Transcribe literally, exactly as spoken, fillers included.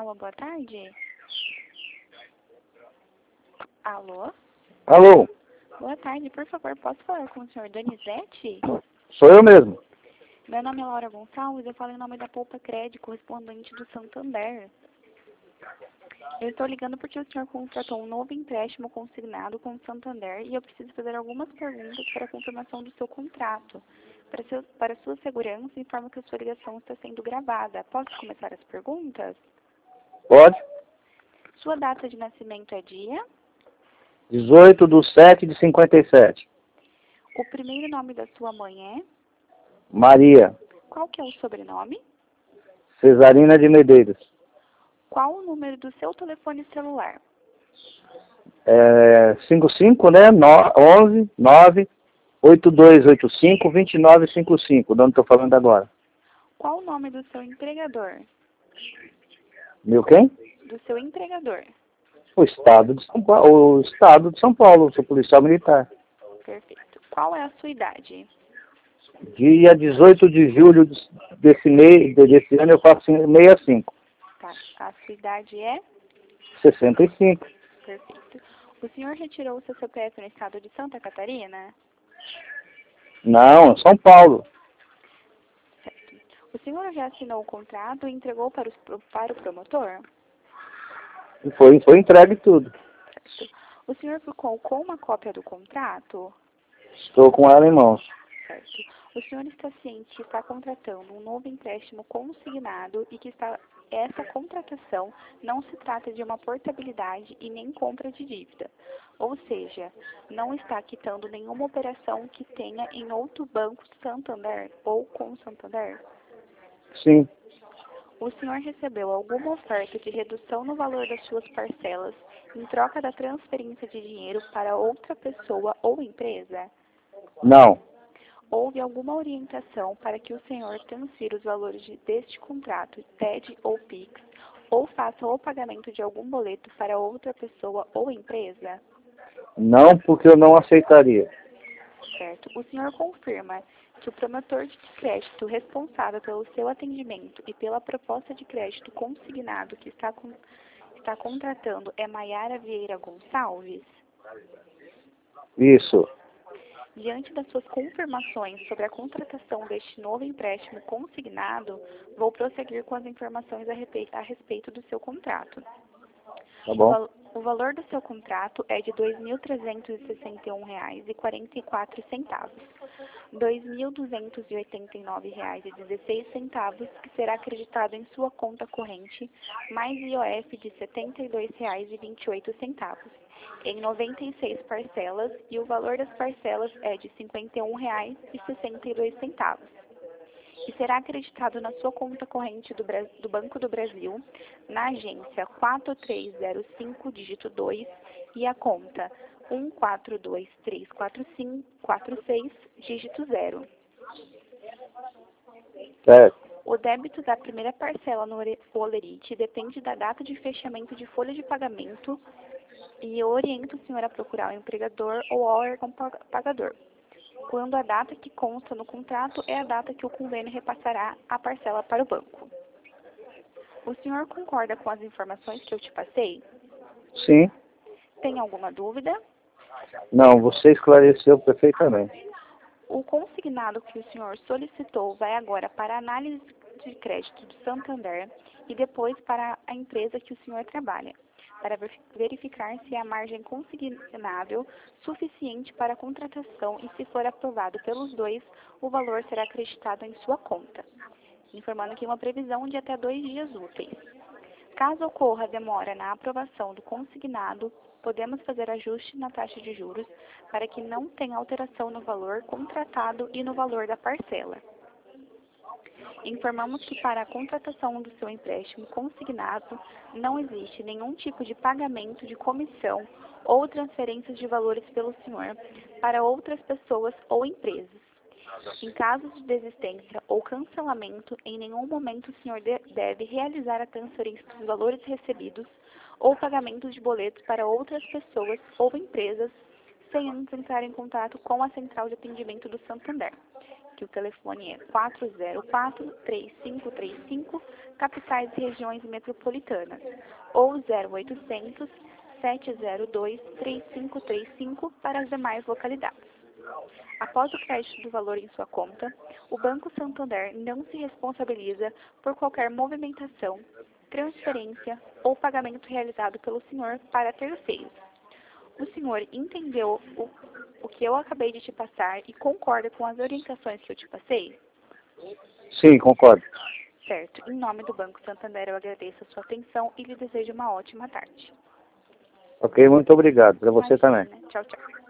Alô, boa tarde. Alô? Alô? Boa tarde, por favor, posso falar com o senhor Donizete? Sou eu mesmo. Meu nome é Laura Gonçalves, eu falo em nome da Poupa Crédito, correspondente do Santander. Eu estou ligando porque o senhor contratou um novo empréstimo consignado com o Santander e eu preciso fazer algumas perguntas para a confirmação do seu contrato. Para, seu, para sua segurança, informo que a sua ligação está sendo gravada. Posso começar as perguntas? Pode? Sua data de nascimento é dia? dezoito de sete de cinquenta e sete. O primeiro nome da sua mãe é? Maria Qual que é o sobrenome? Cesarina de Medeiros. Qual o número do seu telefone celular? É, cinco cinco, né? No, onze nove oito dois oito cinco dois nove cinco cinco. De onde estou falando agora? Qual o nome do seu empregador? Meu quem? Do seu empregador. O Estado de São Paulo. O Estado de São Paulo. Sou policial militar. Perfeito. Qual é a sua idade? Dia dezoito de julho desse mês, desse ano, eu faço sessenta e cinco. Tá. A sua idade é? sessenta e cinco. Perfeito. O senhor retirou o seu C P F no estado de Santa Catarina? Não, São Paulo. Certo. O senhor já assinou o contrato e entregou para, os, para o promotor? Foi, foi entregue tudo. Certo. O senhor ficou com uma cópia do contrato? Estou com ela em mãos. Certo. O senhor está ciente que está contratando um novo empréstimo consignado e que está, essa contratação não se trata de uma portabilidade e nem compra de dívida. Ou seja, não está quitando nenhuma operação que tenha em outro banco Santander ou com Santander? Sim. O senhor recebeu alguma oferta de redução no valor das suas parcelas em troca da transferência de dinheiro para outra pessoa ou empresa? Não. Houve alguma orientação para que o senhor transfira os valores de, deste contrato, T E D ou Pix, ou faça o pagamento de algum boleto para outra pessoa ou empresa? Não, porque eu não aceitaria. Certo. O senhor confirma que o promotor de crédito responsável pelo seu atendimento e pela proposta de crédito consignado que está, com, está contratando é Maiara Vieira Gonçalves? Isso. Diante das suas confirmações sobre a contratação deste novo empréstimo consignado, vou prosseguir com as informações a respeito, a respeito do seu contrato. Tá bom. O, val, o valor do seu contrato é de dois mil trezentos e sessenta e um reais e quarenta e quatro centavos. dois mil duzentos e oitenta e nove reais e dezesseis centavos, que será acreditado em sua conta corrente, mais I O F de setenta e dois reais e vinte e oito centavos, em noventa e seis parcelas, e o valor das parcelas é de cinquenta e um reais e sessenta e dois centavos. E será acreditado na sua conta corrente do, do Banco do Brasil, na agência quatro três zero cinco, dígito dois, e a conta um quatro dois três quatro cinco quatro seis, dígito zero. Certo. O débito da primeira parcela no Olerite depende da data de fechamento de folha de pagamento e eu oriento o senhor a procurar o empregador ou o órgão pagador, quando a data que consta no contrato é a data que o convênio repassará a parcela para o banco. O senhor concorda com as informações que eu te passei? Sim. Tem alguma dúvida? Não, você esclareceu perfeitamente. O consignado que o senhor solicitou vai agora para a análise de crédito do Santander e depois para a empresa que o senhor trabalha, para verificar se a margem consignável suficiente para a contratação e, se for aprovado pelos dois, o valor será acreditado em sua conta, informando aqui uma previsão de até dois dias úteis. Caso ocorra demora na aprovação do consignado, podemos fazer ajuste na taxa de juros para que não tenha alteração no valor contratado e no valor da parcela. Informamos que para a contratação do seu empréstimo consignado não existe nenhum tipo de pagamento de comissão ou transferências de valores pelo senhor para outras pessoas ou empresas. Em caso de desistência ou cancelamento, em nenhum momento o senhor de- deve realizar a transferência dos valores recebidos ou pagamentos de boletos para outras pessoas ou empresas sem antes entrar em contato com a central de atendimento do Santander, que o telefone é quatro zero quatro, três cinco três cinco, capitais e regiões metropolitanas, ou zero oitocentos, sete zero dois, três cinco três cinco para as demais localidades. Após o crédito do valor em sua conta, o Banco Santander não se responsabiliza por qualquer movimentação, transferência ou pagamento realizado pelo senhor para terceiros. O senhor entendeu o, o que eu acabei de te passar e concorda com as orientações que eu te passei? Sim, concordo. Certo. Em nome do Banco Santander, eu agradeço a sua atenção e lhe desejo uma ótima tarde. Ok, muito obrigado. Para você Imagina. também. Tchau, tchau.